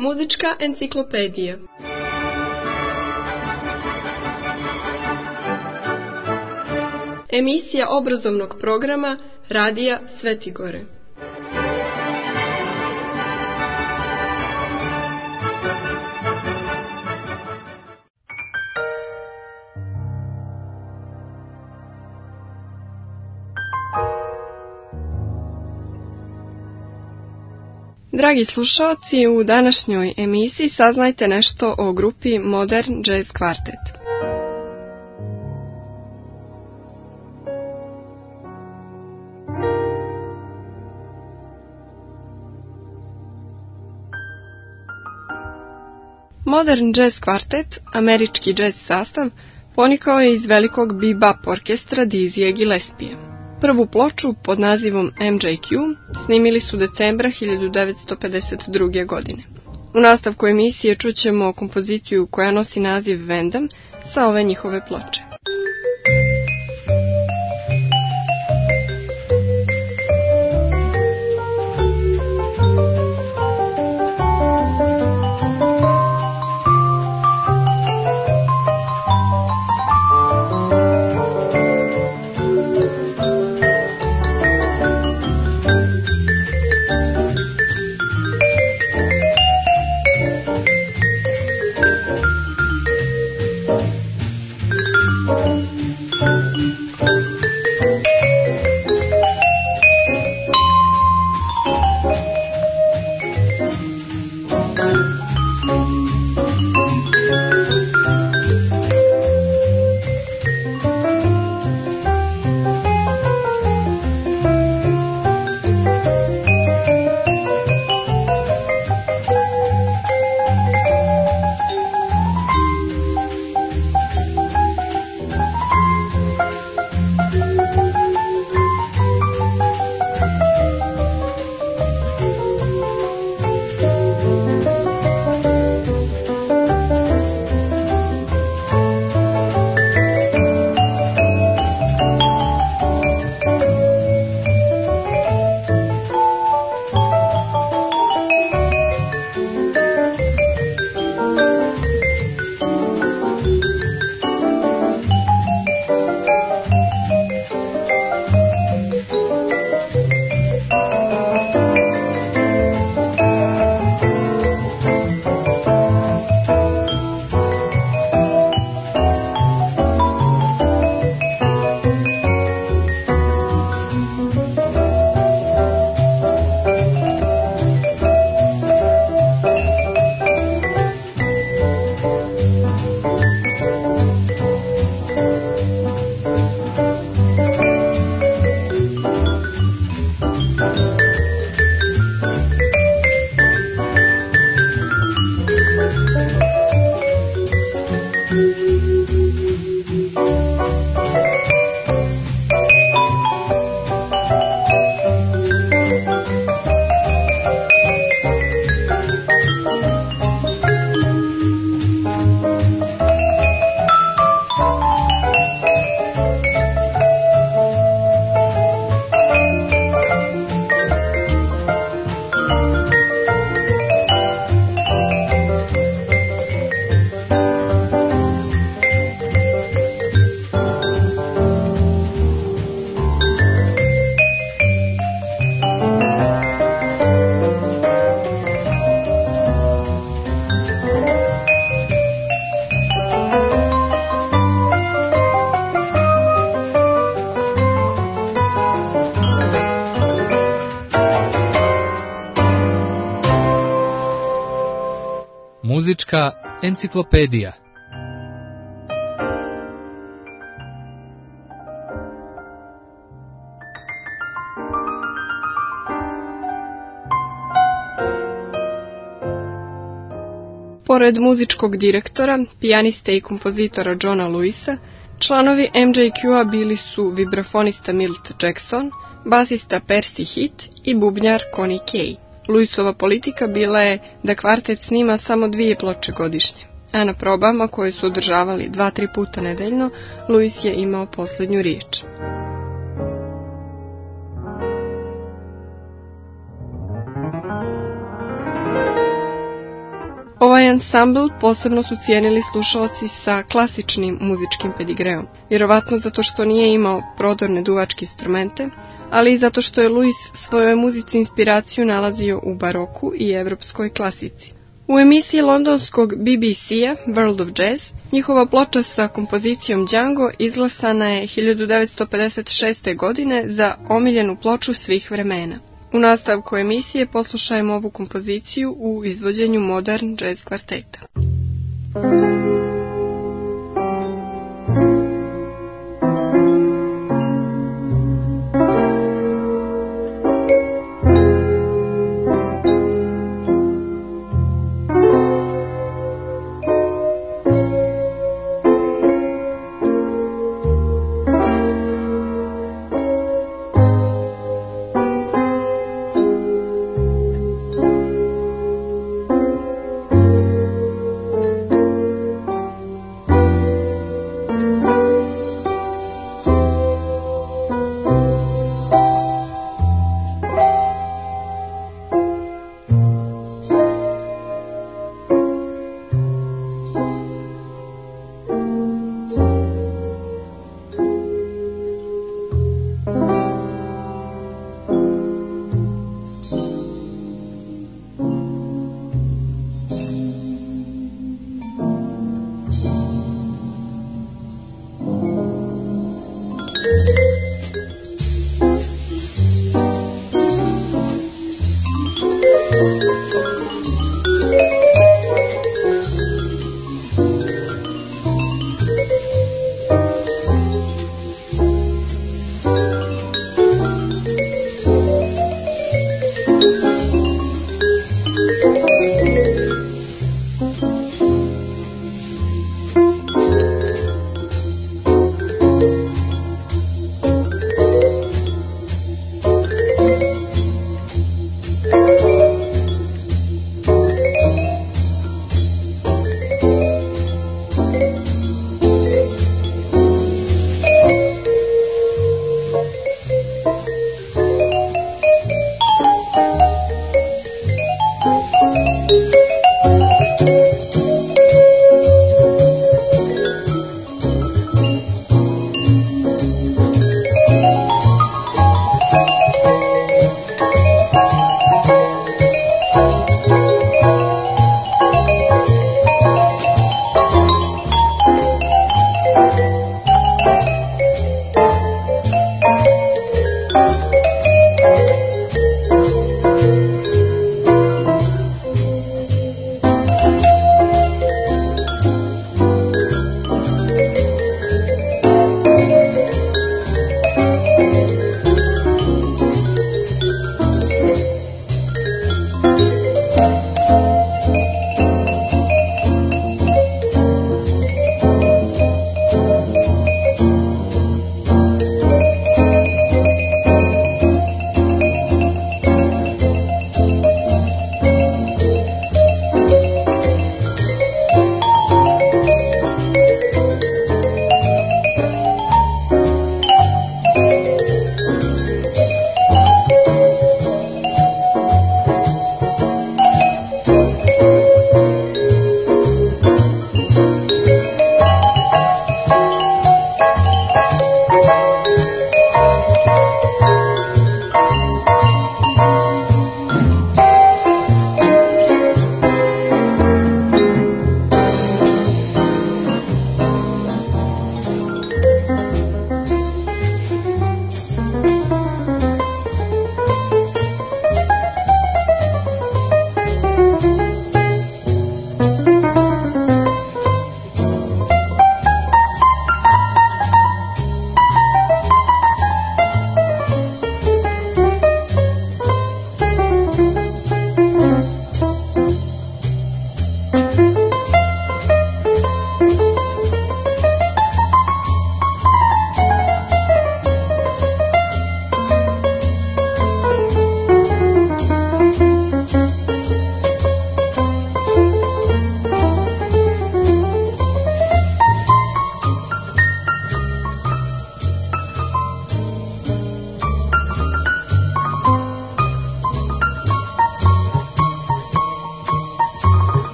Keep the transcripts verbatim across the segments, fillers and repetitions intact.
Muzička enciklopedija. Emisija obrazovnog programa Radija Svetigore. Dragi slušalci, u današnjoj emisiji saznajte nešto o grupi Modern Jazz Quartet. Modern Jazz Quartet, američki džez sastav, ponikao je iz velikog bebop orkestra Dizzyja Gillespija. Prvu ploču pod nazivom M J Q snimili su decembra hiljadu devetsto pedeset druge. godine. U nastavku emisije čućemo kompoziciju koja nosi naziv Vandam sa ove njihove ploče. Muzička enciklopedija. Pored muzičkog direktora, pijaniste i kompozitora Johna Lewisa, članovi M J Q-a bili su vibrafonista Milt Jackson, basista Percy Hitt i bubnjar Connie Kay. Lewisova politika bila je da kvartet snima samo dvije ploče godišnje, a na probama koje su održavali dva, tri puta nedeljno, Lewis je imao poslednju riječ. ansambl posebno su cijenili slušalci sa klasičnim muzičkim pedigreom, vjerovatno zato što nije imao prodorne duvačke instrumente, ali i zato što je Louis svojoj muzici inspiraciju nalazio u baroku i evropskoj klasici. U emisiji londonskog B B C-a World of Jazz njihova ploča sa kompozicijom Django izglasana je hiljadu devetsto pedeset šeste. godine za omiljenu ploču svih vremena. U nastavku emisije poslušajmo ovu kompoziciju u izvođenju Modern Jazz Kvarteta.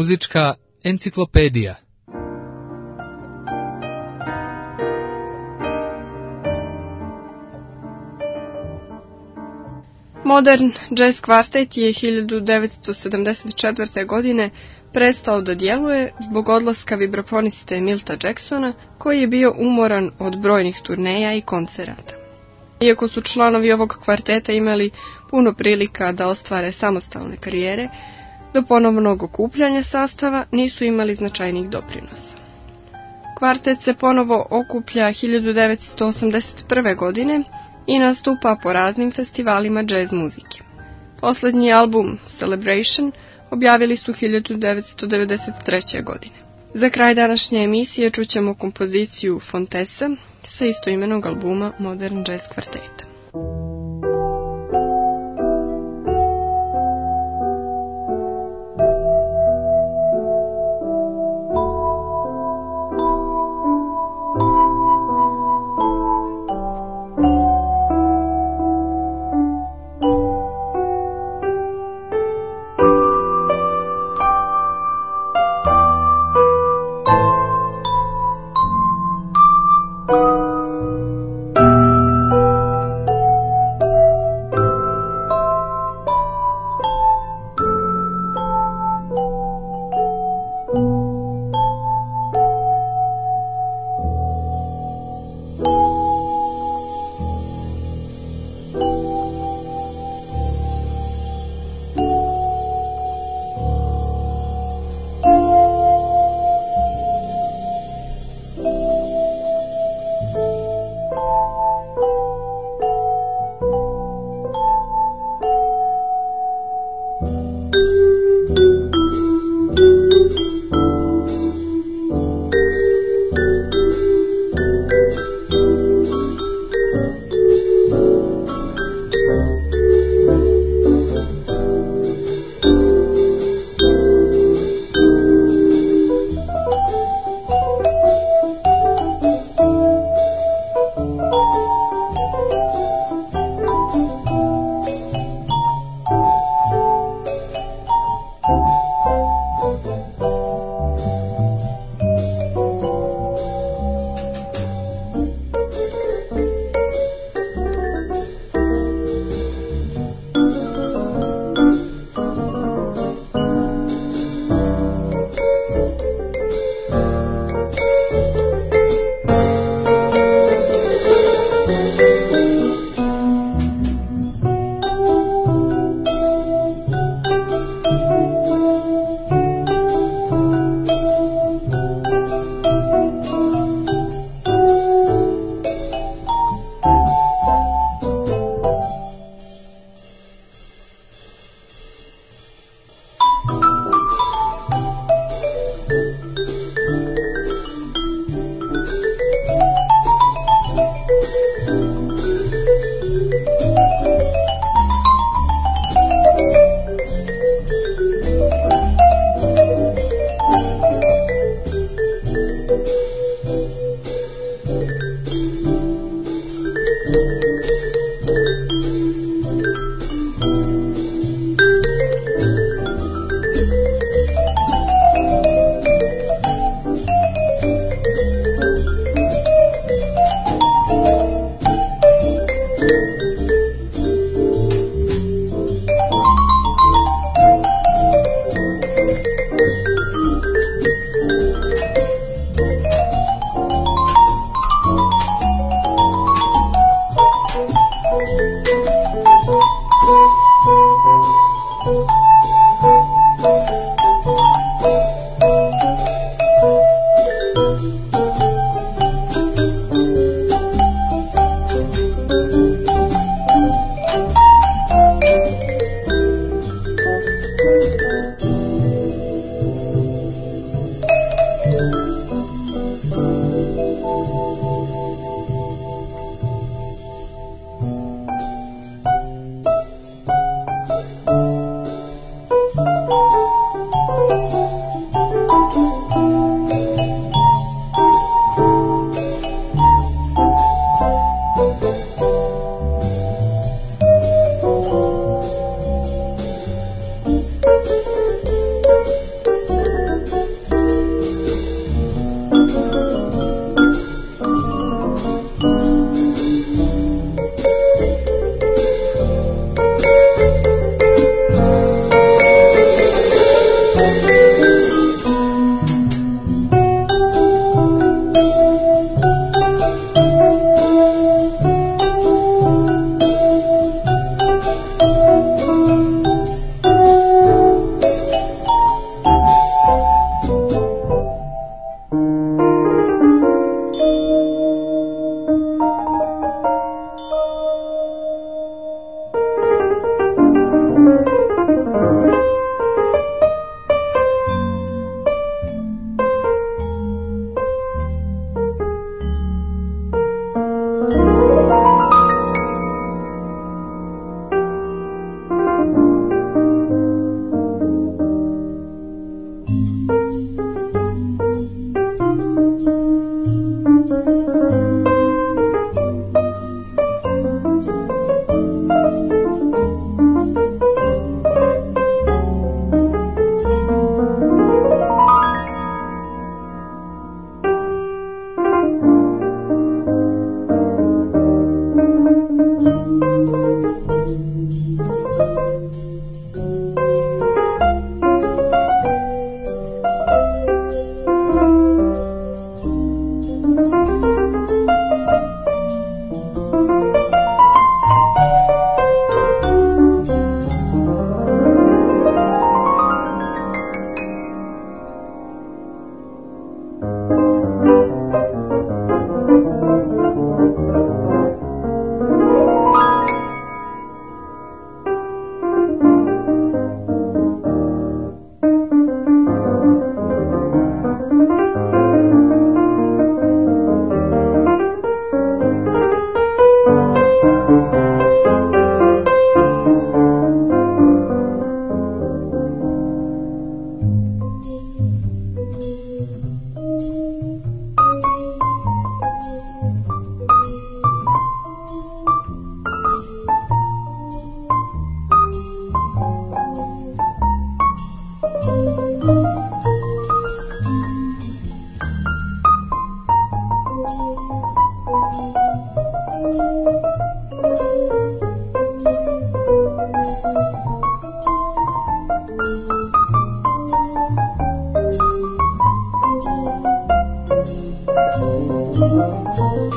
Muzička enciklopedija. Modern Jazz Quartet je hiljadu devetsto sedamdeset četvrte. godine prestao da djeluje zbog odlaska vibrafoniste Milta Jacksona, koji je bio umoran od brojnih turneja i koncerata. Iako su članovi ovog kvarteta imali puno prilika da ostvare samostalne karijere, do ponovnog okupljanja sastava nisu imali značajnih doprinosa. Kvartet se ponovo okuplja hiljadu devetsto osamdeset prve. godine i nastupa po raznim festivalima džez muzike. Posljednji album Celebration objavili su hiljadu devetsto devedeset treće. godine. Za kraj današnje emisije čućemo kompoziciju Fontesa sa istoimenog albuma Modern Jazz Quarteta.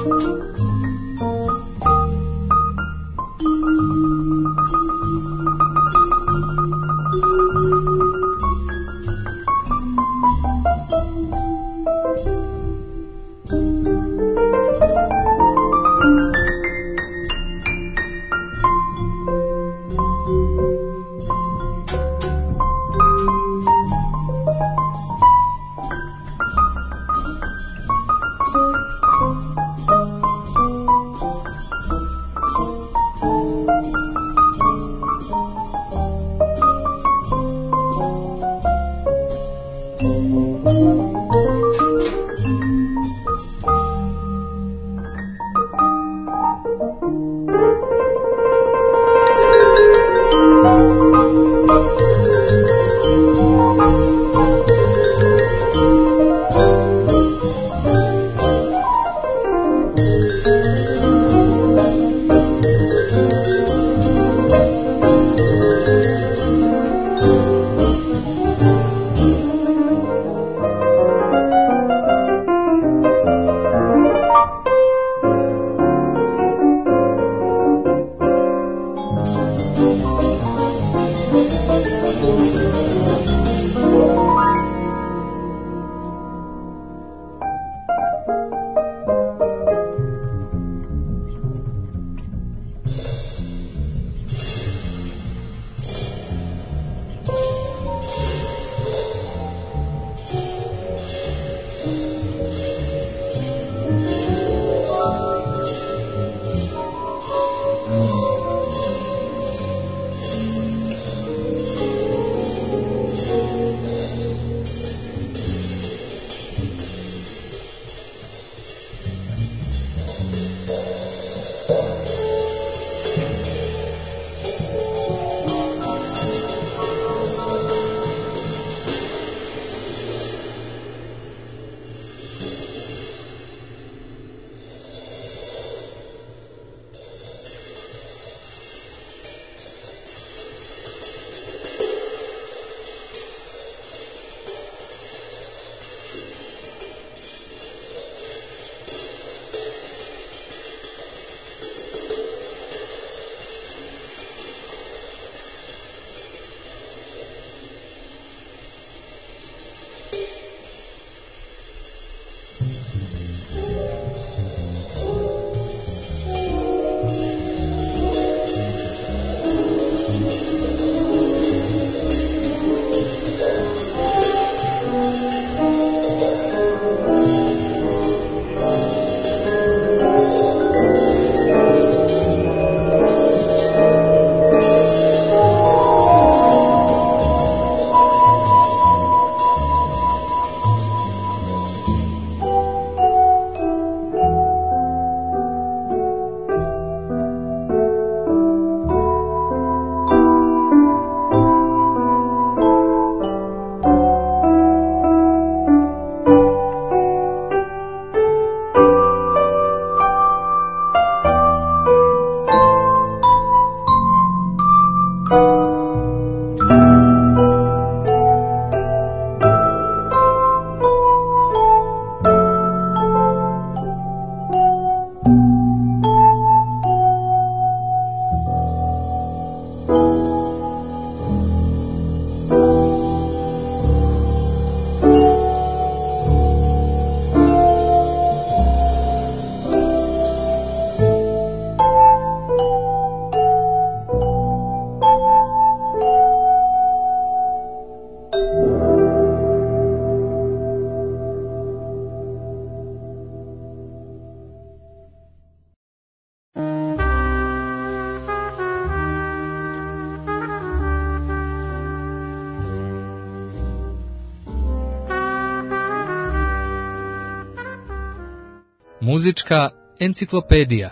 Muzička enciklopedija.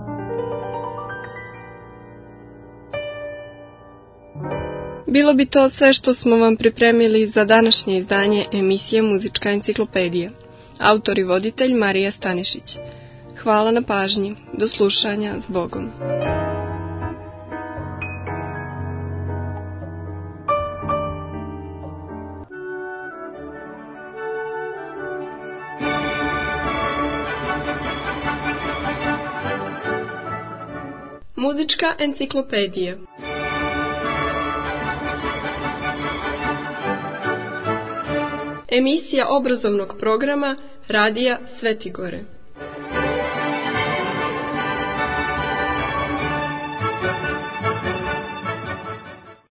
Bilo bi to sve što smo vam pripremili za današnje izdanje emisije Muzička enciklopedija. Autor i voditelj Marija Stanišić. Hvala na pažnji. Do slušanja. S Bogom. Muzička enciklopedija. Emisija obrazovnog programa Radija Svetigore.